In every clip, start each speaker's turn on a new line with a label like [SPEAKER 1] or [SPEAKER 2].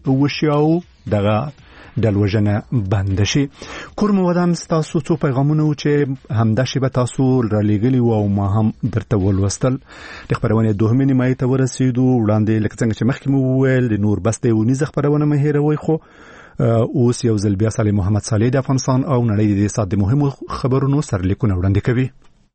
[SPEAKER 1] وشي او دغه دلوجنه بند شي. کور مو ودام تاسو څو پیغامونه چې همدا شی به تاسو را لګلی او ما هم درته ولوستل. د خبرونه دوهمه نیمه ته ورسېدو وړاندې لکه څنګه چې مخکې مو ویل د نور بس دیونی ز خبرونه مهیروي خو اوس یو ځل بیا صالح محمد صالح د افغانستان او نړۍ د سات مهمو خبرونو سرلیکونه وړاندې کوي.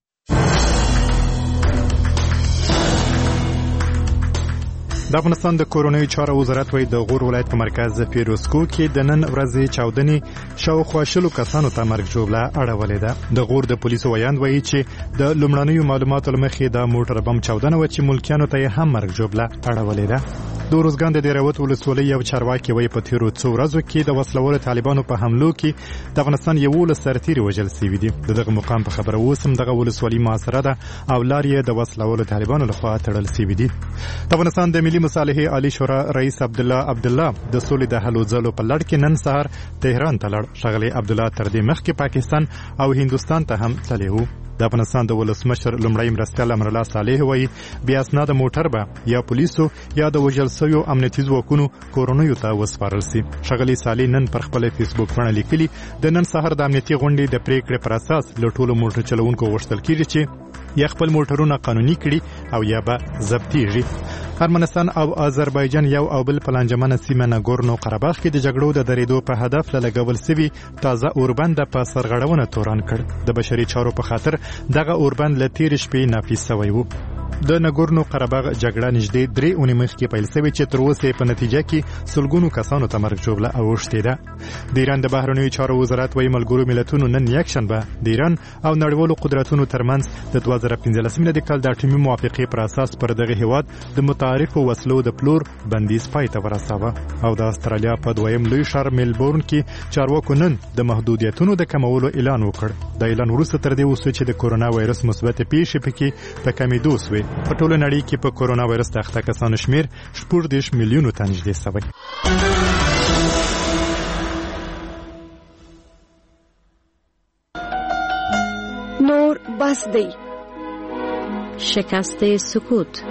[SPEAKER 2] د افغانستان د کورونوي چارو وزارت وایي د غور ولایت په مرکز پیروسکو کې د نن ورځې چاودنې شاوخوا 10 کسانو ته مرګ ژوبله اړولې ده. د غور د پولیسو ویاند وایي چې د لومړنیو معلوماتو له مخې د موټر بم چاودنه و چې ملکیانو ته هم مرګ ژوبله اړولې ده. د روزګان د دیروت ولسوالۍ یو چارواکي وایي په تیرو څو ورځو کې د وسلوالو طالبانو په حملو کې د افغانستان 11 سرتیري وژل شوي دي. دغه مقام په خبره اوسم دغه ولسوالۍ محاصره ده او لار یې د وسلوالو طالبانو لخوا تړل شوي دي. د افغانستان د ملي مصالحې عالی شورا رئیس عبدالله د سولې د هلو ځلو په لړ کې نن سهار تهران ته لاړ. ښاغلی عبدالله تر دې مخکې پاکستان او هندوستان ته هم تللی و. د افغانستان د ولسمشر لومړی مرستیال امرالله صالح وایي بیا اسناد موټر به یا پولیسو یا د وژل شویو امنیتي ځواکونو کورونیو ته وسپارل شي. ښاغلی صالح نن پر خپل فیسبوک باندې لیکلي د نن سهار د امنیتي غونډې د پریکړې پر اساس له ټولو موټر چلوونکو غوښتل کیږي چې یا خپل موټرونه قانوني کړي او یا به ضبطیږي. ارمنستان او آذربایجان یو او بل پلانجمنه سیمه ناګورنو قرهباغ کې د جګړو د درېدو په هدف لګول شوی تازه اوربند په سرغړونه تورن کړ. د بشري چارو په خاطر دغه اوربند له تیر شپې نافذ شوی و. د ناګورنو قرهباغ جګړه نږدې 3 اونۍ مخکې پیل شوې چې تر اوسه په نتیجه کې سلګونو کسانو ته مرګ ژوبله اوښتې ده. د ایران د بهرنیو چارو وزارت وایي ملګرو ملتونو نن یکشنبه د ایران او نړیوالو قدرتونو ترمنځ د 2015 کال د اټومي موافقې پر اساس پر دغه هیواد د متعارفو وسلو د پلور بندیز پای ته ورساوه. او د استرالیا په دویم لوی ښار ملبورن کې چارواکو نن د محدودیتونو د کمولو اعلان وکړ. د اعلان وروسته تر دې وسو چې د کورونا وایرس مثبت پیښې پکې په کمیدو شوې. په ټوله نړۍ کې په کورونا وایرس د اخته کسانو شمیر 14 میلیونو ته نږدې شوی.
[SPEAKER 3] نور بس دی. شکست سکوت.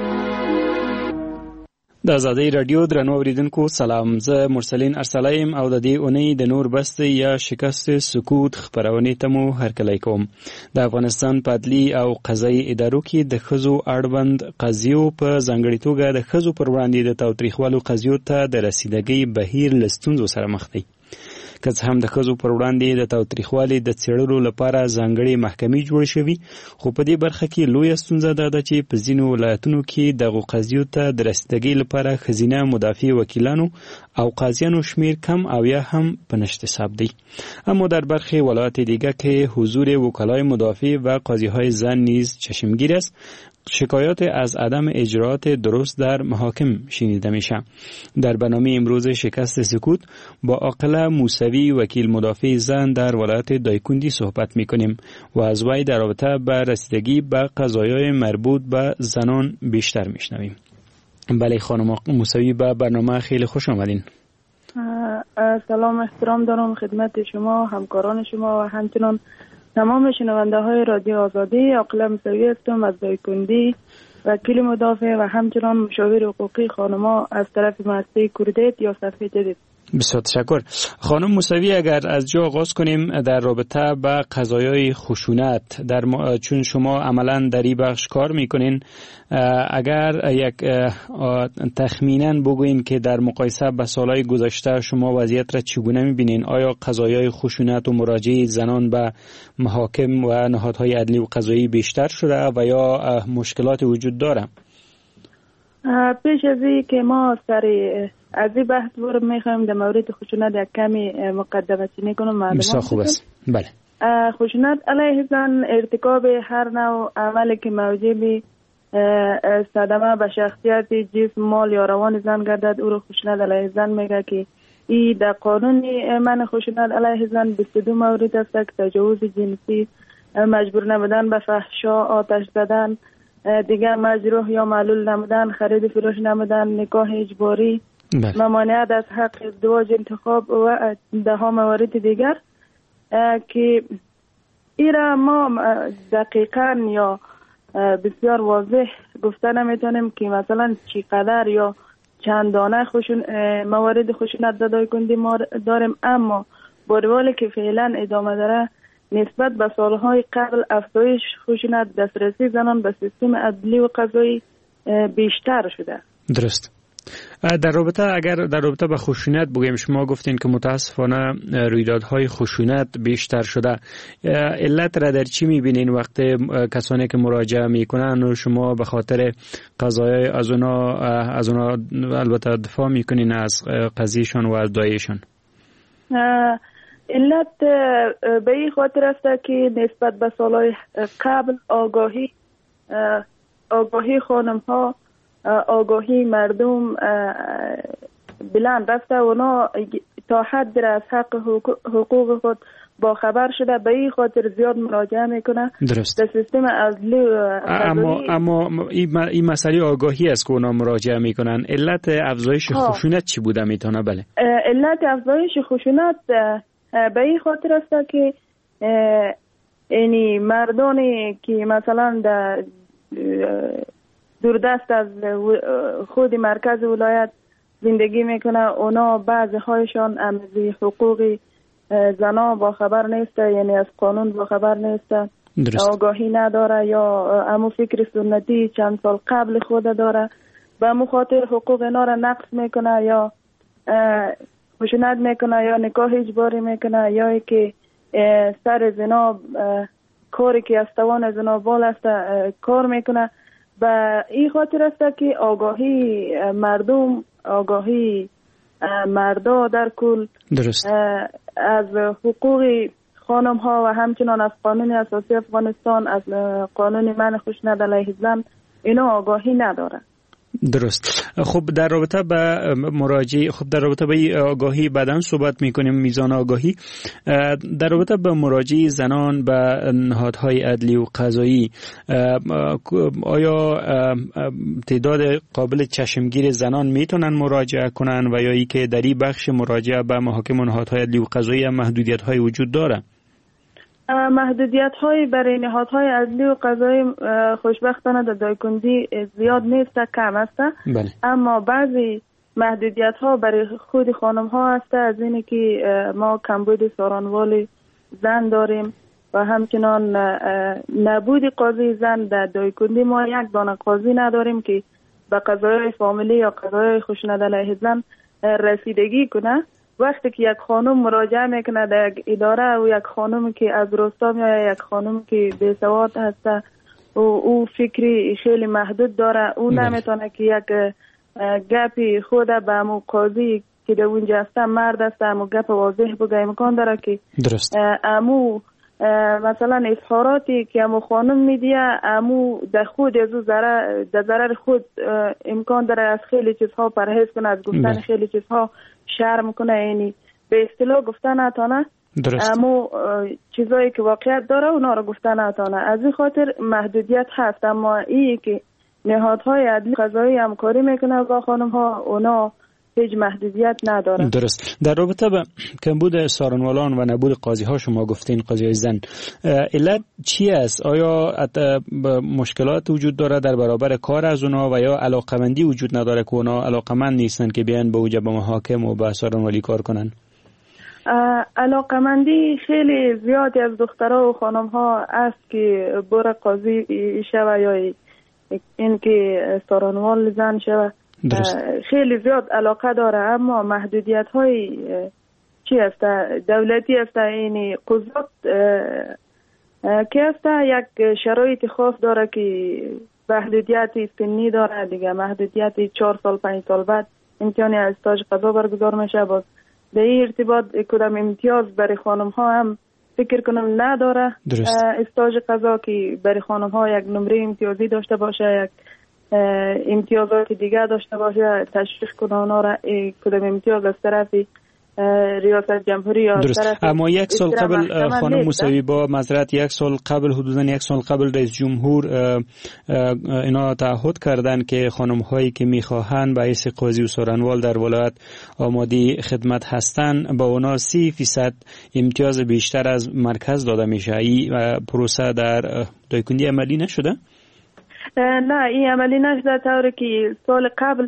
[SPEAKER 4] د آزادۍ رادیو درنو اوریدونکو سلام. زه مرسلین ارسلایم او د دې اونۍ د نور بس دی یا شکست سکوت خبرونه ته مو هرکلی کوم. د افغانستان په عدلي او قضایي ادارو کې د ښځو اړوند قضیو په ځانګړې توګه د ښځو پر وړاندې د تاوتریخوالو قضیو ته د رسیدګۍ بهیر له ستونزو سره مخ دی. که څه هم د ښځو پر وړاندې د تاوتریخوالي د څېړلو لپاره ځانګړې محکمې جوړې شوي، خو په دې برخه کې لویه ستونزه دا ده چې په ځینو ولایتونو کې دغو قضیو ته د رسیدګۍ لپاره ښځینه مدافع وکیلانو او قاضیانو شمیر کم او یا هم به نشت حساب دی. اما در برخی ولایات دیگر که حضور وکلای مدافع و قاضی‌های زن نیز چشمگیر است، شکایات از عدم اجرات درست در محاکم شنیده میشه. در برنامه امروز شکست سکوت با عاقله موسوی وکیل مدافع زن در ولایت دایکندی صحبت میکنیم و از وی در رابطه به رسیدگی به قضایای مربوط به زنان بیشتر میشنویم. بله خانم موسوی، به برنامه خیلی خوش آمدین.
[SPEAKER 5] سلام احترام دارم خدمت شما، همکاران شما و همچنان تمام شنونده های رادیو آزادی. عاقله موسوی هستم از دایکندی، وکیل مدافع و همچنان مشاور حقوقی خانما از طرف مؤسسه کوردیت یا صفحه جدید.
[SPEAKER 4] بسیار تشکر. خانم موسوی، اگر از جا آغاز کنیم در رابطه با قضایای خشونت، چون شما عملا در این بخش کار میکنین، اگر یک تخمینا بگوین که در مقایسه با سالهای گذشته شما وضعیت را چگونه میبینین؟ آیا قضایای خشونت و مراجعه زنان به محاکم و نهادهای عدلی و قضایی بیشتر شده و یا مشکلات وجود داره؟
[SPEAKER 5] پیش از این که ما از این بحث برم میخوایم در مورد خشونت یک کمی مقدمه چینی کنم.
[SPEAKER 4] بسیار خوب است. بله.
[SPEAKER 5] خشونت علیه زن ارتکاب هر نوع عملی که موجب صدمه به شخصیت، جسم، مال یا روان زن گردد او را خشونت علیه زن میگه که این در قانون من خشونت علیه زن 22 مورد است که تجاوز جنسی، مجبور نمودن به فحشا، آتش زدن، دیگر مجروح یا معلول نمودن، خرید فروش نمودن، نکاح اجباری، ممانعت از حق ازدواج انتخاب و ده ها موارد دیگر که ایرا ما دقیقاً یا بسیار واضح گفته نمیتونیم که مثلا چی قدر یا چندانه موارد خشونت در دایکندی ما داریم، اما با روالی که فعلا ادامه داره نسبت به سالهای قبل افزایش خشونت، دسترسی زنان به سیستم عدلی و قضایی بیشتر شده.
[SPEAKER 4] درست. در رابطه با خشونت بگیم، شما گفتین که متاسفانه رویدادهای خشونت بیشتر شده. علت را در چی میبینین وقتی کسانی که مراجعه میکنن و شما به خاطر قضایای از اونا البته دفاع میکنین از قضیهشان و از دایشان؟
[SPEAKER 5] علت به این خاطر است که نسبت به سالهای قبل آگاهی خانم ها، آگاهی مردم بلند رفته، اونا تا حد از حق حقوق خود با خبر شده، به این خاطر زیاد مراجعه میکنه.
[SPEAKER 4] درست.
[SPEAKER 5] در سیستم عدلی
[SPEAKER 4] اما این مسئله آگاهی است که اونا مراجعه میکنن. علت افزایش خشونت چی بوده میتونه؟ بله،
[SPEAKER 5] علت افزایش خشونت به این خاطر است که یعنی مردانی که مثلا در دوردست از خود مرکز ولایت زندگی میکنه، اونا بعضی هایشان از حقوق زنا با خبر نیسته، یعنی از قانون با خبر نیسته، آگاهی نداره، یا امو فکر سنتی چند سال قبل خود داره، به مخاطر حقوق اینا را نقص میکنه یا خشونت میکنه یا نکاح اجباری میکنه، یا که سر زنا کاری که از توان زنا بال است کار میکنه. به این خاطر است که آگاهی مردم، آگاهی مردا در کل
[SPEAKER 4] درست
[SPEAKER 5] از حقوق خانم ها و همچنان از قانون اساسی افغانستان، از قانون منع خشونت علیه زن، اینا آگاهی نداره.
[SPEAKER 4] درست. خب در رابطه به آگاهی بعداً صحبت میکنیم، میزان آگاهی. در رابطه به مراجعه زنان به نهادهای عدلی و قضایی، آیا تعداد قابل چشمگیر زنان میتونن مراجعه کنن و یا ای که در این بخش مراجعه به محاکم و نهادهای عدلی و قضایی هم محدودیت های وجود داره؟
[SPEAKER 5] محدودیت های برای نهادهای عدلی و قضایی خوشبختانه در دایکندی زیاد نیست، کم است.
[SPEAKER 4] بله.
[SPEAKER 5] اما بعضی محدودیت ها برای خود خانم ها است، از اینی که ما کمبود سارانوال زن داریم و همچنان نبود قاضی زن در دایکندی. ما یک دانه قاضی نداریم که به قضایای فامیلی یا قضایای خشونت علیه زن رسیدگی کنه. وقتی که یک خانم مراجعه میکنه در یک اداره و یک خانم که از روستا میاد، یک خانم که بیسواد هست و او فکری خیلی محدود داره، او نمیتونه که یک گپی خود به امو قاضی که در اونجا هست مرد است امو گپ واضح بگه، امکان داره که
[SPEAKER 4] درست
[SPEAKER 5] امو مثلا اظهاراتی که امو خانم میدیه امو در خود از در ضرر خود امکان داره از خیلی چیزها پرهیز کنه، از گفتن خیلی چیزها شرم کنه، یعنی به اصطلاح گفتن نتانه. اما چیزایی که واقعیت داره اونا رو گفتن نتانه. از این خاطر محدودیت هست، اما این که نهادهای عدلی قضایی همکاری میکنه با خانم ها، اونا هیچ محدودیت نداره.
[SPEAKER 4] درست. در رابطه با کمبود سارنوالان و نبود قاضی ها شما گفتین قاضی زن، علت چی است؟ آیا مشکلات وجود داره در برابر کار از اونا و یا علاقمندی وجود نداره که اونا علاقمند نیستن که بیان به اوج محاکم و به سارنوالی کار کنن؟
[SPEAKER 5] علاقمندی خیلی زیادی از دخترها و خانم ها است که بر قاضی شوه یا این که سارنوال زن شوه. خیلی زیاد علاقه داره، اما محدودیت های چی است؟ دولتی است، این قضات که است یک شرایط خاص داره که محدودیت سنی داره دیگه، محدودیت 4 سال 5 سال بعد امتحان استاژ قضا برگزار میشه. باز به این ارتباط کدام امتیاز برای خانم ها هم فکر کنم نداره. استاژ قضا که برای خانم ها یک نمره امتیازی داشته باشه، یک امتیازات دیگه داشته باشه، تشویق کنه اونا را کدام امتیاز از طرف ریاست جمهوری یا
[SPEAKER 4] درست. اما یک سال قبل خانم موسوی با معذرت یک سال قبل حدوداً یک سال قبل رئیس جمهور اینا تعهد کردن که خانم هایی که میخواهند به حیث قاضی و سارنوال در ولایت آماده خدمت هستند با اونا 30% امتیاز بیشتر از مرکز داده میشه. این پروسه در دایکندی عملی نشده؟
[SPEAKER 5] نه، این عملی نشده، طوری که سال قبل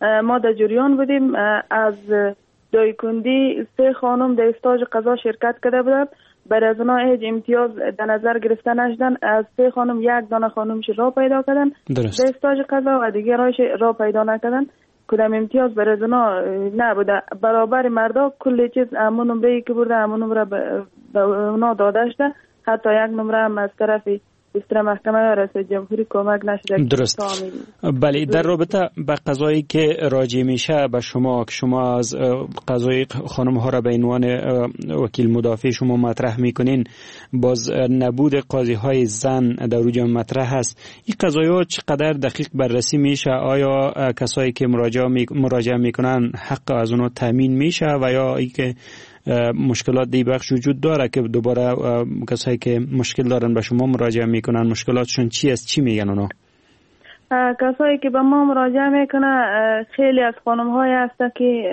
[SPEAKER 5] ما در جریان بودیم. از دایکندی 3 خانم در استاج قضا شرکت کرده بودند. برای از اونا هیچ امتیاز در نظر گرفته نشدن. از 3 خانم 1 دانه خانمش را پیدا کردن در استاج قضا و دیگرایش را پیدا نکردن. کدام امتیاز برای از اونا نبوده. برابر مردا کل چیز همون نمره که برده همون نمره به اونا داده شده. حتی 1 نمره هم از طرف بستر محکمه رئیس جمهوری کمک نشده.
[SPEAKER 4] درست. بله، در رابطه به قضایی که راجع میشه به شما که شما از قضای خانم ها را به عنوان وکیل مدافع شما مطرح میکنین، باز نبود قاضی های زن در اوج مطرح هست. این قضایی ها چقدر دقیق بررسی میشه؟ آیا کسایی که مراجعه میکنن حق از اونها تامین میشه و یا ای که مشکلات دی بخش وجود داره که دوباره کسایی که مشکل دارن به شما مراجعه میکنن مشکلاتشون چی است؟ چی میگن اونا؟
[SPEAKER 5] کسایی که به ما مراجعه میکنه خیلی از خانم های هست که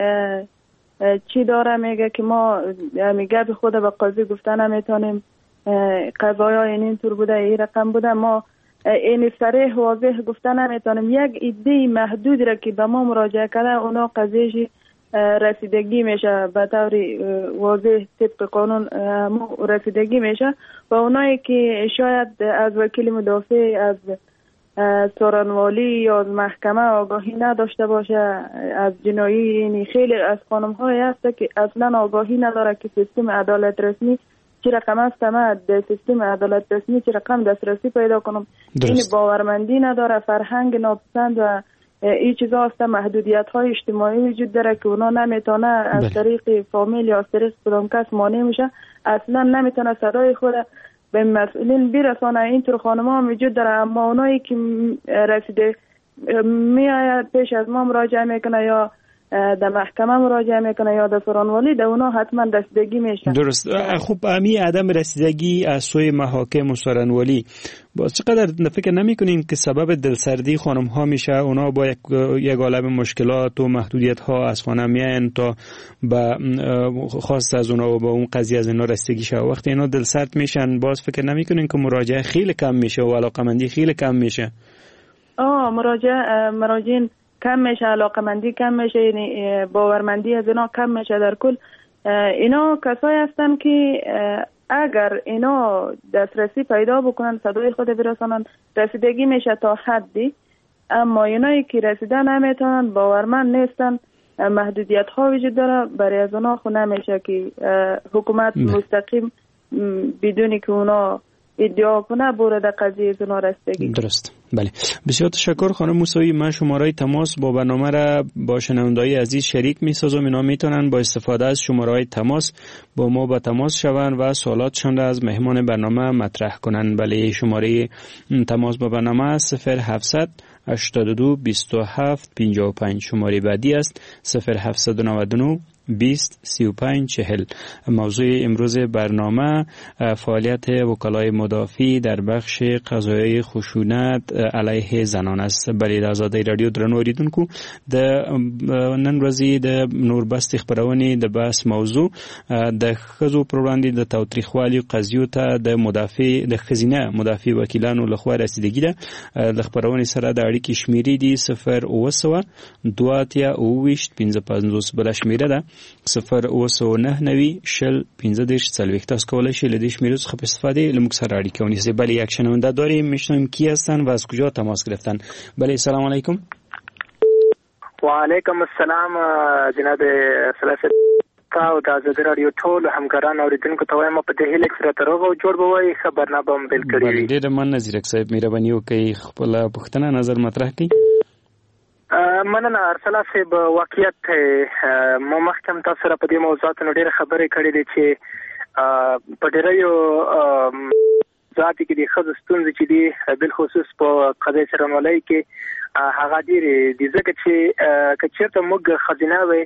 [SPEAKER 5] چی داره میگه که ما میگه به خود به قاضی گفته نمیتونیم، قضایی های این طور بوده، این رقم بوده، ما این صریح واضح گفته نمیتونیم. یک ایده محدود را که به ما مراجعه کرده اونا قضیهش رسیدگی میشه به طور واضح طبق قانون رسیدگی میشه و اونایی که شاید از وکیل مدافع، از سارنوالی یا از محکمه آگاهی نداشته باشه از جنایی، یعنی خیلی از خانم های هست که اصلا آگاهی نداره که سیستم عدالت رسمی چی رقم است، ما در سیستم عدالت رسمی چی رقم دسترسی پیدا کنم. این باورمندی نداره، فرهنگ ناپسند و این چیزا هست، محدودیت های اجتماعی وجود داره که اونا نمیتونه از طریق فامیل یا از طریق کدام کس مانع میشه، اصلا نمیتونه صدای خود به مسئولین برسانه. اینطور خانم ها وجود داره، اما اونایی که رسیده میآید پیش از ما مراجعه میکنه یا در محکمه مراجعه میکنه یا در سارنوالی، در اونا حتما رسیدگی میشه. درست.
[SPEAKER 4] خب امی عدم رسیدگی از سوی محاکم و سارنوالی باز چقدر فکر نمیکنین که سبب دلسردی خانم ها میشه؟ اونا با یک عالم مشکلات و محدودیت ها از خانه میاین تا به خواست از اونا و با اون قضیه از اینا رسیدگی شه. وقتی اینا دلسرد میشن باز فکر نمیکنین که مراجعه خیلی کم میشه و علاقمندی خیلی کم میشه؟
[SPEAKER 5] مراجعین کم میشه، علاقمندی کم میشه، یعنی باورمندی از اینا کم میشه. در کل اینا کسایی هستن که اگر اینا دسترسی پیدا بکنن صدای خود برسانن رسیدگی میشه تا حدی، اما اینایی که رسیدن نمیتونن، باورمند نیستن، محدودیت ها وجود داره، برای از اونا خود نمیشه که حکومت مستقیم بدونی که اونا ادعا کنه بورد قضیه زنا رسیدگی.
[SPEAKER 4] درست. بله، بسیار تشکر خانم موسوی. من شماره تماس با برنامه را با شنونده‌های عزیز شریک می‌سازم. اینا میتونن با استفاده از شماره تماس با ما به تماس شوند و سوالاتشان را از مهمان برنامه مطرح کنن. بله، شماره تماس با برنامه 0700 82 27 55. شماره بعدی است 0799 20 35 40. موضوع امروز برنامه فعالیت وکلای مدافع در بخش قضایای خشونت علیه زنان است. بله، د آزادۍ رادیو درنو اوریدونکو، د نن ورځې د نوربست خبرونه د بحث موضوع د ښځو پر وړاندې د تاوتریخوالي قضیو ته د مدافع د ښځینه مدافع وکیلانو لخوا رسیدګي ده. د خبرونه سره د اړیکې شمیرې دي 0800 228 55 بل شمیره ده 0890 شل 15 40. تاسو کولای شئ له دې شمیرو څخه په استفاده له موږ سره اړیکه ونیسئ. بله، یک شنونده داریم، میشنویم کی هستن و از کجا تماس گرفتن. بله، سلام علیکم.
[SPEAKER 6] و علیکم السلام جناب سلاسل تاو د آزادۍ رادیو ټول همکاران اوریدونکو ته وایم په دې هیله کې سره تر اوسه جوړ بوي خبرنامه به بل کړی.
[SPEAKER 4] ډېر مننه زیرک صاحب، مهرباني وکړئ خپل پوښتنه نظر مطرح کړئ.
[SPEAKER 6] مننه ارسلا صاحب. واقعیت مو مخکم تاسو سره په دې موضوعاتو ډېر خبرې کړې دي چې په ډېرو ذاتي کې د خځو ستونزې چې دي بل خصوص په قضیه سارنوالی کې هغه ډېرې دي، ځکه چې که چېرته موږ ښځینه وې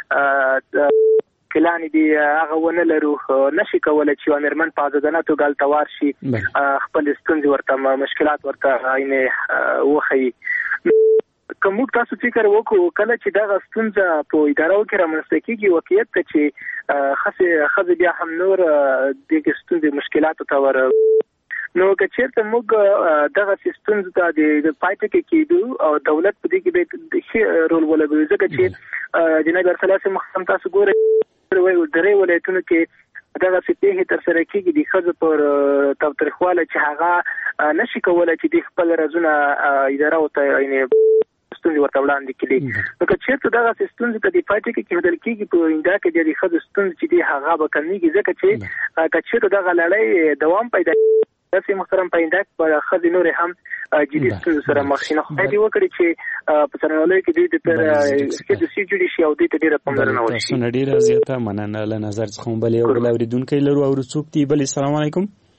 [SPEAKER 6] کلانې دي هغه ونه لرو، نشي کولی چې یوه مېرمن په ازادانه توګه هلته وار شي، خپل ستونزې ورته مشکلات ورته وښیي. که موږ تاسو فکر وکړو کله چې دغه ستونزه په ادارو کې رامنځته کېږي، واقعیت ته چې ښځې بیا هم نور دغه ستونزې مشکلاتو ته نو که چیرته موږ دغه سیستم ته د پایټ کې کېدو او دولت په دې کې به رول ولوي ځکه چې جناب ارسلان مخکم تاسو ګورئ درې ولایتونو کې دغه سپېه تر سره کېږي د خځو پر تاوتریخواله چې هغه نشي کولای چې د خپل رازونه اداره او ته ستونزې ورته وړاندې کړي. نو که چېرته دغه ستونزې ته د پاتې کې کېدل کېږي په آینده کې د ښځو ستونزې چې دي هغه به کمیږي ځکه چې که چېرته دغه لړۍ دوام پیدا داسې محترم په آینده کې به ښځې نورې هم جدي ستونزو سره مخ شي. نو خدای دې وکړي چې په څارنوالۍ کې دوی د ښځو جوړې شي او دوی ته ډېره پاملرنه وشي.
[SPEAKER 4] تاسو نه ډېره زیاته مننه له نظر څخه هم بلې یو بل اورېدونکی لرو او څوک دی. بلې سلام علیکم.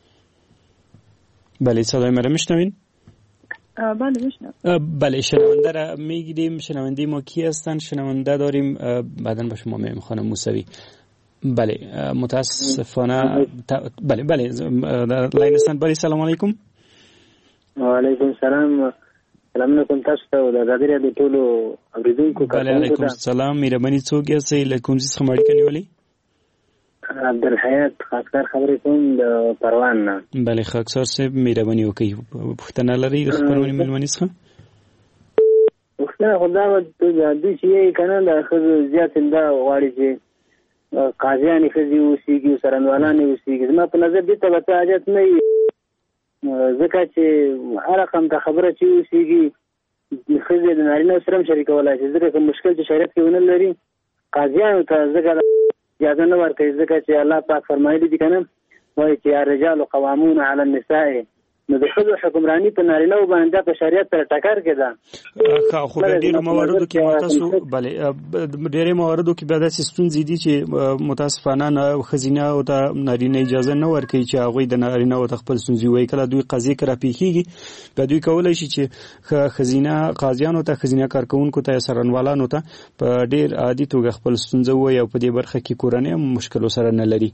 [SPEAKER 4] بله صدای مرا میشنوین؟
[SPEAKER 5] بله میشنوم.
[SPEAKER 4] بله شنونده را میگیریم. شنونده ما کی هستن؟ شنونده داریم بعداً به شما میگم خانم موسوی. بله متاسفانه بله لاین هستند. بله سلام علیکم.
[SPEAKER 7] و علیکم سلام. سلام علیکم تاسو ته د ازادي راډیو ټولو اوریدونکو.
[SPEAKER 4] بله علیکم السلام. مهرباني څوک یاستئ؟ له کوم ځای څخه اړیکه نیولې؟
[SPEAKER 7] عبدالحیات خاصکار خبرې کوم د پروان نه.
[SPEAKER 4] بله خاکسار صاحب مهرباني وکړئ پوښتنه لرئ د خپرونې مېلمنې څخه؟
[SPEAKER 7] پوښتنه خو دا وه دوی چې یې که نه د ښځو زیات دا غواړي چې قاضیانې ښځې اوسېږي او څارنوالانې اوسېږي. زما په نظر دې ته به څه حاجت نه وي ځکه چې هر رقم ته خبره چې اوسېږي ښځې د نارینهو سره هم شریکولی شي ځکه که مشکل چې شریعت کې ونه لري قاضیانو ته ځکه اجازه نه ورکوي ځکه چې الله پاک فرمایلی دي که نه وایي چې الرجال قوامون علی النساء. نو د ښځو حکمراني په نارینهو باندې په شریعت سره ټکر کې ده.
[SPEAKER 4] خو په ډېرو مواردو کې تاسو بله ډېرې مواردو کې بیا داسې ستونزې دي چې متاسفانه ښځینه او ته نارینه اجازه نه ورکوي چې هغوی د نارینهو ته خپل ستونزې ووایي. کله دوی قضیې که راپېښېږي بیا دوی کولی شي چې ښځینه قاضیانو ته ښځینه کارکوونکو ته یا څارنوالانو ته په ډېر عادي توګه خپل ستونزه ووایي او په دې برخه کې کورنۍ هم مشکل سره نه لري.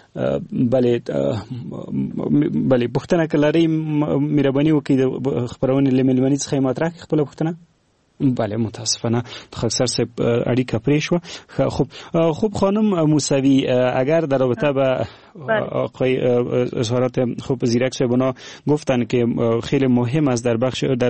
[SPEAKER 4] بله پوښتنه که لرئ مهرباني وکړئ د خپرونې له مېلمنې څخه یې مطرح کړئ خپله پوښتنه. بله متاسفانه خاکسار صاحب اړیکه پرې شوه. خوب خانم موسوی اگر در رابطه با آقای اظهارات خوب زیرک صاحبانا گفتن که خیلی مهم است در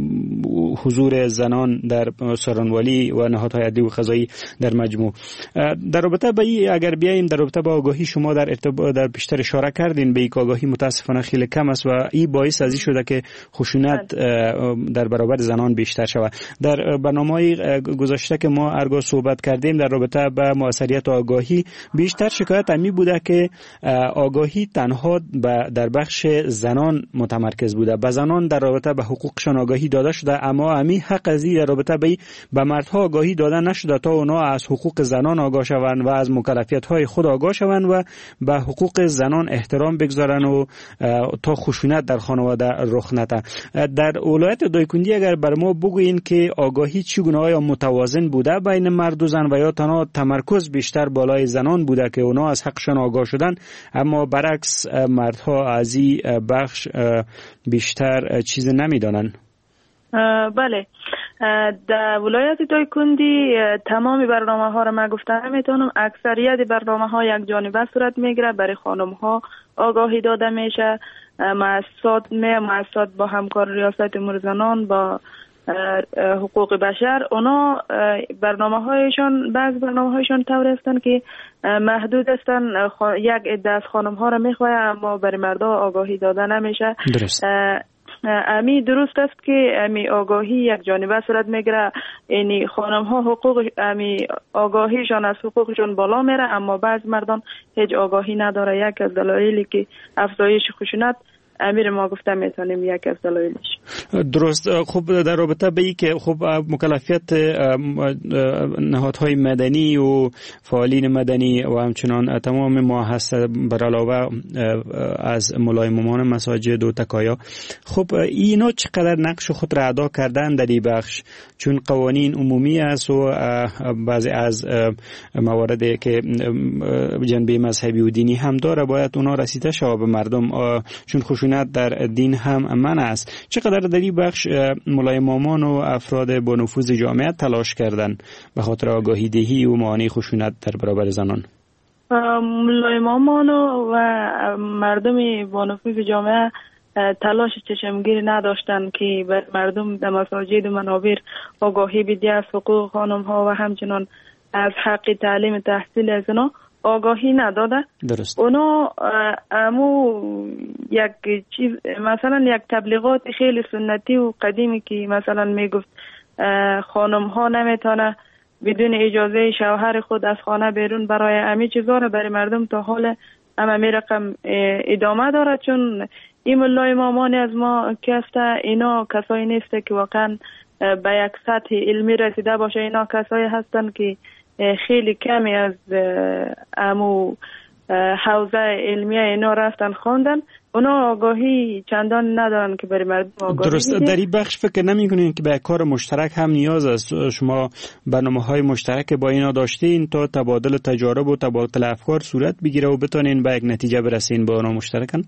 [SPEAKER 4] حضور زنان در څارنوالي و نهادهای عدلی و قضایی در مجموع. در رابطه با این اگر بیاییم در رابطه با آگاهی شما در بیشتر اشاره کردین به این آگاهی متاسفانه خیلی کم است و این باعث از این شده که خشونت در برابر زنان بیشتر شود. در برنامه‌های گذشته که ما ارگاه صحبت کردیم در رابطه با موثریت آگاهی بیشتر شکایت همی بوده که آگاهی تنها در بخش زنان متمرکز بوده. به زنان در رابطه به حقوقشان آگاهی داده شده اما همی حق از این در رابطه به مردها آگاهی داده نشده تا اونا از حقوق زنان آگاه شوند و از مکلفیت‌های خود آگاه شوند و به حقوق زنان احترام بگذارند و تا خشونت در خانواده رخ نده. در ولایت دایکندی اگر بر ما بگویین که آگاهی چگونه آیا متوازن بوده بین مرد و زن و یا تنها تمرکز بیشتر بالای زنان بوده که اونا از حقشان آگاه شدن اما برعکس مردها از این بخش بیشتر چیز نمیدانن؟
[SPEAKER 5] بله در ولایت دایکندی تمام برنامه ها را من گفتم میتونم اکثریت برنامه ها یک جانبه صورت میگیره. برای خانم ها آگاهی داده میشه. مؤسسات با همکار ریاست امور زنان با حقوق بشر اونا برنامه‌هایشان بعض برنامه‌هایشان طور هستند که محدود هستند. یک عده از خانم ها را میخواه اما برای مردا آگاهی داده نمیشه.
[SPEAKER 4] درست.
[SPEAKER 5] امی درست است که امی آگاهی یک جانبه صورت میگیره. یعنی خانم ها حقوق امی آگاهیشان از حقوقشون بالا میره اما بعض مردان هیچ آگاهی نداره. یک از دلایلی که افزایش خشونت امیر ما گفتم میتونیم یک از دلایلش.
[SPEAKER 4] درست. خب در رابطه به این که خب مکلفیت نهادهای مدنی و فعالین مدنی و همچنان تمام ما هست بر علاوه از ملایممان مساجد و تکایا، خب اینا چقدر نقش خود را ادا کردن در این بخش؟ چون قوانین عمومی است و بعضی از مواردی که جنبه مذهبی و دینی هم داره باید اونا رسیده شود به مردم، چون خشونت در دین هم منع است. چقدر در این بخش ملایمامان و افراد با نفوذ جامعه تلاش کردن به خاطر آگاهی دهی و معانی خشونت در برابر زنان؟
[SPEAKER 5] ملایمامان و مردم با نفوذ جامعه تلاش چشمگیر نداشتن که بر مردم در مساجد و منابر آگاهی بدهند از حقوق خانم ها و همچنان از حق تعلیم تحصیل از اونا آگاهی نداده.
[SPEAKER 4] درست.
[SPEAKER 5] اونا یک چیز مثلا یک تبلیغات خیلی سنتی و قدیمی که مثلا میگفت خانم ها نمیتونه بدون اجازه شوهر خود از خانه بیرون برای همه چیزا رو برای مردم تا حال می رقم ادامه داره، چون این ملای مامان از ما کسته اینا کسایی نیسته که واقعا به یک سطح علمی رسیده باشه. اینا کسایی هستن که خیلی کمی از امو حوزه علمی اینا رفتن خواندن، اونا آگاهی چندان ندارن که برای مردم آگاهی
[SPEAKER 4] درست. در این بخش فکر نمی‌کنین که به کار مشترک هم نیاز است؟ شما برنامه‌های مشترک با اینا داشتین تا تبادل تجارب و تبادل افکار صورت بگیره و بتونین به یک نتیجه برسین با اونا مشترکاً؟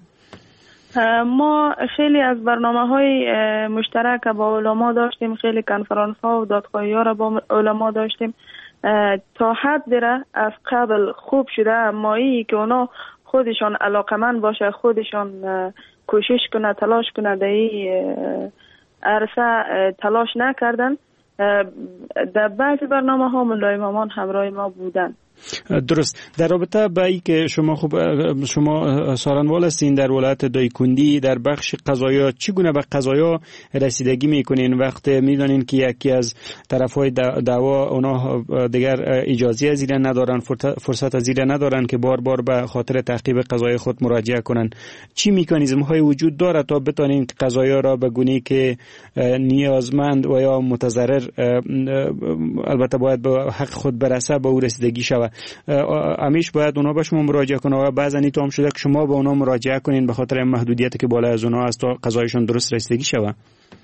[SPEAKER 5] ما خیلی از برنامه‌های مشترک با علما داشتیم، خیلی کنفرانس‌ها و دادخواهی‌ها را با علما داشتیم. تا حد دیره از قبل خوب شده، اما ای که اونا خودشان علاقمند باشه، خودشان کوشش کنه، تلاش کنه، در این عرصه تلاش نکردن. در بعضی برنامه ها مولای مامان همراه ما بودن.
[SPEAKER 4] درست. در رابطه با ای که شما سارنوال هستین در ولایت دایکندی، در بخش قضایا چگونه به قضایا رسیدگی میکنین وقتی میدونین که یکی از طرفهای دعوا اونا دیگر اجازه از زیر ندارن، فرصت از زیر ندارن که بار بار به خاطر تعقیب قضای خود مراجعه کنن؟ چی مکانیزم های وجود داره تا بتونین قضایا را به گونه‌ای که نیازمند و یا متضرر البته باید به حق خود برسه به او رسیدگی شود؟ همیشه باید اونا به شما مراجعه کنن و بعضا این هم شده که شما به اونا مراجعه کنین به خاطر محدودیتی که بالا از اونا است تا قضایشون درست رسیدگی شود؟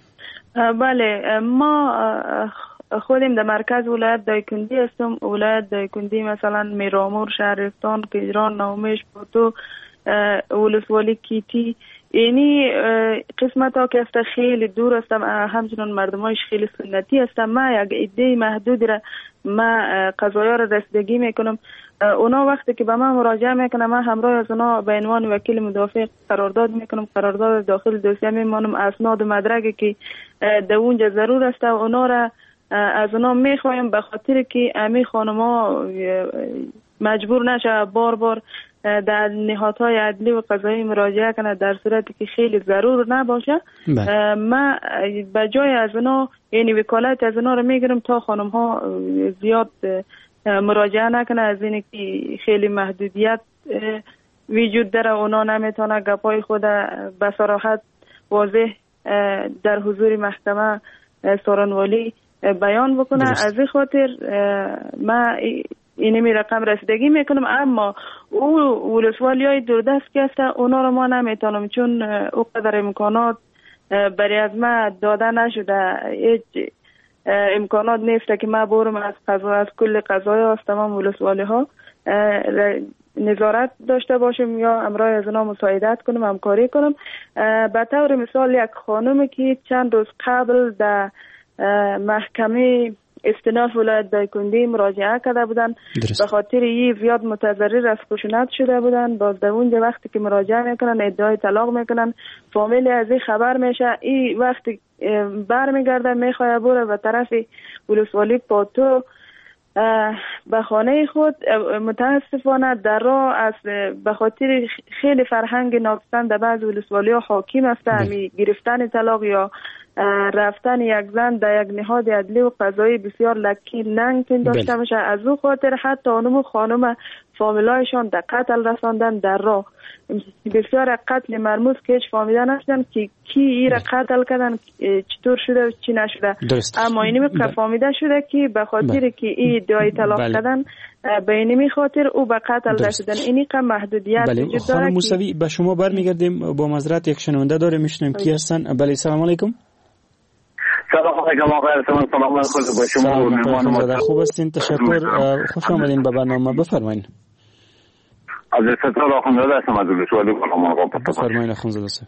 [SPEAKER 5] بله، ما خودم در مرکز ولایت دایکندی هستم. ولایت دایکندی مثلا میرامور، شهرستان، کیجران، نومیش، بوتو، ولسوالی کیتی، اینی قسمت ها که است خیلی دور هستم، همچنان مردمایش خیلی سنتی هستم. ما یک ایده محدودی را ما قضایا را رسیدگی میکنم. اونا وقتی که به من مراجعه میکنم، من همراه از اونا به عنوان وکیل مدافع قرارداد میکنم. قرارداد داخل دوسیه میمانم، اسناد و مدرکی که در اونجا ضرور است اونا را از اونا میخوایم، به خاطر که امی خانما مجبور نشه بار بار در نهادهای عدلی و قضایی مراجعه کنه در صورتی که خیلی ضرور نباشه. ما به جای از اونا یعنی وکالت از اونا رو میگیرم تا خانم ها زیاد مراجعه نکنه، از اینه که خیلی محدودیت وجود داره، اونا نمیتونه گپای خود به صراحت واضح در حضور محکمه سارنوالی بیان بکنه. از این خاطر ما اینمی رقم رسیدگی میکنم. اما او ولسوالی های دوردست که هست اونا رو ما نمیتونم، چون او قدر امکانات برای از ما داده نشده. هیچ امکانات نیست که ما برم از کل قضای از تمام ولسوالی ها نظارت داشته باشم یا امرای از اونا مساعدت کنم، همکاری کنم. به طور مثال یک خانومی که چند روز قبل در محکمه استیناف ولایت دایکندی مراجعه کرده بودن، به خاطر این زیاد متضرر از خشونت شده بودن. باز در اونجا وقتی که مراجعه میکنن ادعای طلاق میکنن، فامیل از این خبر میشه، این وقتی برمیگرده میخواه بره به طرف ولسوالی پاتو به خانه خود. متاسفانه در راه از به خاطر خیلی فرهنگ ناپسند در بعض ولسوالی ها حاکم است، همی گرفتن طلاق یا رفتن یک زن در یک نهاد عدلی و قضایی بسیار لکی ننگ داشته باشه. از او خاطر حتی اونم خانم فامیلایشان در قتل رساندن در راه. بسیار قتل مرموز که هیچ فامیده نشدن که کی ای را قتل کردن، چطور شده و چی نشده. اما اینمی که فامیده شده که به خاطر که ای ادعای طلاق کردن به اینمی خاطر او به قتل رسیدن. اینی که محدودیت وجود داره.
[SPEAKER 4] خانم موسوی به شما برمیگردیم. با معذرت یک شنونده داره، میشنیم کی هستن. بله، سلام علیکم.
[SPEAKER 8] سلام علیکم آقای ارسلان، سلام علیکم با شما و مهمانان.
[SPEAKER 4] خوب هستین؟ تشکر. خوش آمدین به برنامه. بفرمایید.
[SPEAKER 8] عبدالستار آخونزاده هستم از ولسوالی کلامان آقا.
[SPEAKER 4] بفرمایید آخونزاده صاحب.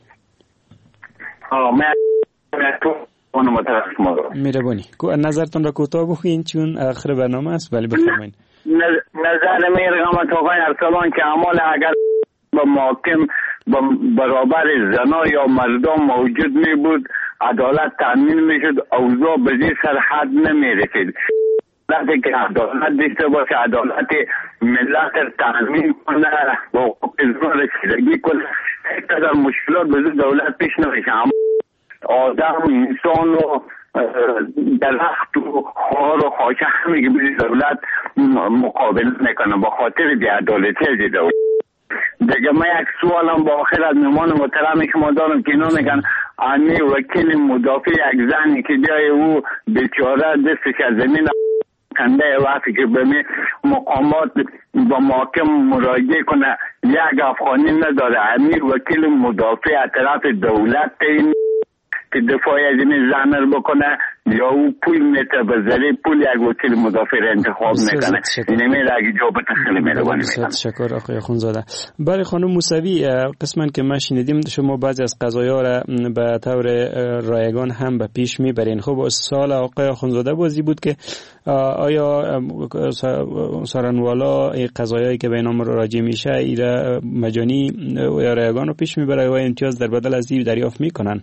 [SPEAKER 8] من تو اونم طرف شما دارم.
[SPEAKER 4] مهربانی. نظرتون را کوتاه بگوین چون آخر برنامه است. ولی بفرمایید.
[SPEAKER 8] نظر میرم آقای ارسلان که اعمال اگر به محاکم برابر زنان یا مردان موجود می بود، عدالت تامین می شد، اوضاع به زیر سرحد نمی رسید. وقتی که عدالت داشته باشه، عدالت ملت را تامین کنه، با حقوق زنان رسیدگی کنه، اینقدر مشکلات به دولت پیش نمیشه. آدم و انسان و درخت و خار و خاکه همه که به دولت مقابل میکنه به خاطر بی‌عدالتی از دولت. دیگه من یک سوالم با آخر از مهمان محترمی که ما دارم که اینا میگن امی وکیل مدافع یک زنی که جای او بیچاره دستش از زمین کنده وقتی که به مقامات با محاکم مراجعه کنه یک افغانی نداره. امی وکیل مدافع از طرف دولت این که دفاع از این زن رو بکنه یا او پول میته به ذریعه پول یک وکیل مدافع را انتخاب میکنه. نمیره اگه جوابت خیلی مهربانی میکنم.
[SPEAKER 4] تشکر آقای اخوندزاده. برای خانم موسوی، قسما که ما شنیدیم شما بعضی از قضایا را به طور رایگان هم به پیش میبرین. خب سوال آقای اخوندزاده بازی بود که آیا سارنوالا قضایایی که به نام راجع میشه ایرا مجانی یا رایگان رو پیش میبره و امتیاز در بدل از این دریافت میکنن؟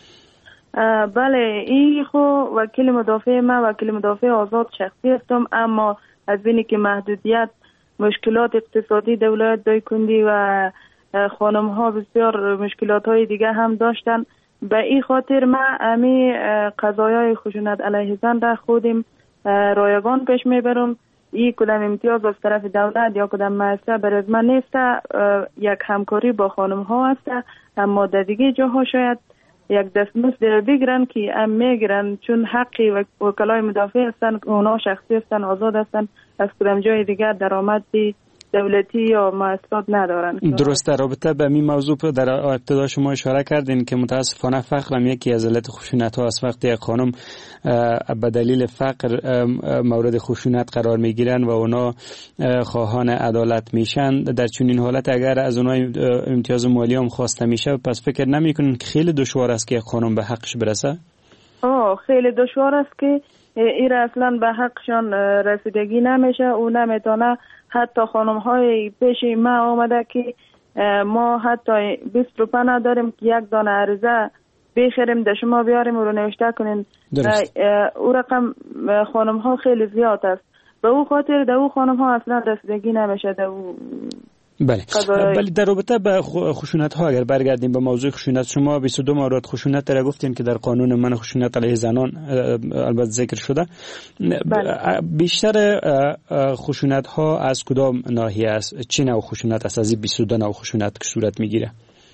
[SPEAKER 5] بله، این خو وکیل مدافع ما وکیل مدافع آزاد شخصی هستم، اما از بینی که محدودیت مشکلات اقتصادی دولت دایکندی و خانم ها بسیار مشکلات های دیگه هم داشتن، به این خاطر ما امی قضایای خشونت علیه زن را خودیم رایگان پیش میبرم. این کدام امتیاز از طرف دولت یا کدام مؤسسه برای من نیست، یک همکاری با خانم ها است، اما در دیگه جاها شاید یک دستمزد بگیرن که ام میگیرن چون حقی وکلای مدافع هستن، اونا شخصی هستن، آزاد هستن، از کدام جای دیگر درآمد دولتی یا مؤسسات ندارن.
[SPEAKER 4] درست. در رابطه به این موضوع در ابتدا شما اشاره کردین که متاسفانه فقر هم یکی از علت خشونت ها است. وقتی یک خانم به دلیل فقر مورد خشونت قرار میگیرن و اونا خواهان عدالت میشن، در چنین حالت اگر از اونا امتیاز مالی هم خواسته میشه، پس فکر نمیکنین که خیلی دشوار است که یک خانم به حقش برسه؟
[SPEAKER 5] خیلی دشوار است که این اصلا به حقشان رسیدگی نمیشه. او نمیتونه. حتی خانم های پیش ما آمده که ما حتی 20 روپه نداریم که یک دانه عریضه بخریم در شما بیاریم و رو نوشته کنین. او رقم خانم ها خیلی زیاد است. به او خاطر در او خانم ها اصلا رسیدگی نمیشه در او.
[SPEAKER 4] بله. در رابطه با خشونت ها اگر برگردیم به موضوع خشونت، شما 22 مورد خشونت را گفتین که در قانون من خشونت علیه زنان البته ذکر شده. بله. بیشتر خشونت ها از کدام ناحیه است؟ چه نوع خشونت است از این 22 نوع خشونت که صورت میگیره؟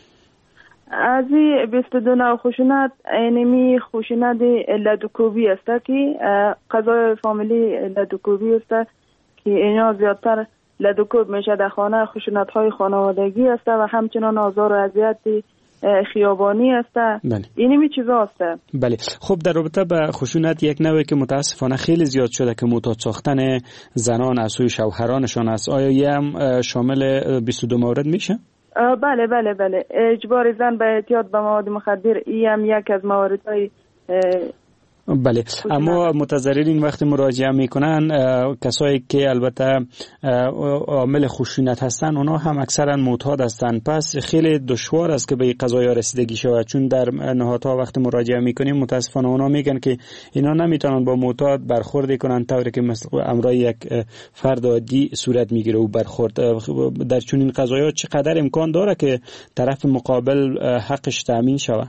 [SPEAKER 5] از این 22 نوع خشونت اینمی خشونت لدوکوبی است که قضای فامیلی لدوکوبی است که اینا زیادتر لدوکوب میشه در خانه. خشونت های خانوادگی است و همچنان آزار و اذیت خیابانی است. بله. اینمی چیزا است.
[SPEAKER 4] بله. خب در رابطه با خشونت یک نوعی که متاسفانه خیلی زیاد شده که معتاد ساختن زنان از سوی شوهرانشان است. آیا یه هم شامل 22 مورد میشه؟
[SPEAKER 5] بله بله بله. اجبار زن به اعتیاد به مواد مخدر این هم یک از مواردهای.
[SPEAKER 4] بله. اما متضررین وقتی مراجعه میکنن، کسایی که البته عامل خشونت هستن اونا هم اکثرا معتاد هستن، پس خیلی دشوار است که به این قضایا رسیدگی شود، چون در نهادها وقتی مراجعه میکنیم متاسفانه اونا میگن که اینا نمیتونن با معتاد برخورد کنن طوری که مثل امرای یک فرد عادی صورت میگیره و برخورد. در چنین قضایا چقدر امکان داره که طرف مقابل حقش تامین شود؟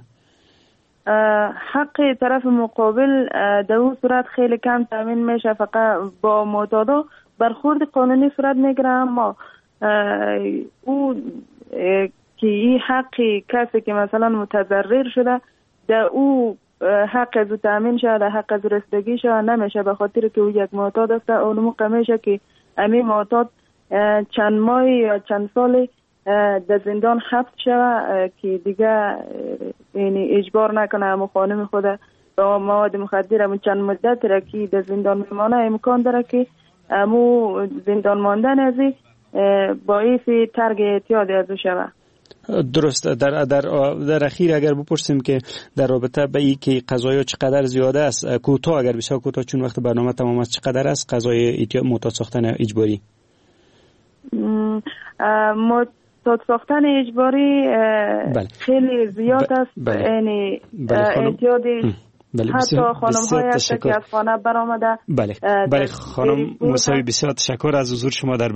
[SPEAKER 5] حق طرف مقابل در اون صورت خیلی کم تامین میشه، فقط با معتادا برخورد قانونی صورت میگیره، اما او که این حق کسی که مثلا متضرر شده در او حق از تامین شده، حق از رسیدگی شده نمیشه، به خاطر که او یک معتاد است. اون موقع میشه که امی معتاد چند ماه یا چند سال در زندان حبس شوه که دیگه یعنی اجبار نکنه همون خانم خود با مواد مخدر همون چند مدت را که در زندان میمانه، امکان داره که همون زندان ماندن ازی باعث ترک اعتیاد ازو شوه.
[SPEAKER 4] درست. در اخیر اگر بپرسیم که در رابطه به این که قضایا چقدر زیاده است، کوتاه اگر بسیار کوتاه چون وقت برنامه تمام است، چقدر است قضای معتاد ساختن اجباری؟
[SPEAKER 5] ساختن اجباری خیلی زیاد است. یعنی اعتیادی حتی خانم های هست که از خانه برآمده.
[SPEAKER 4] بله خانم موسوی، بسیار تشکر از حضور شما در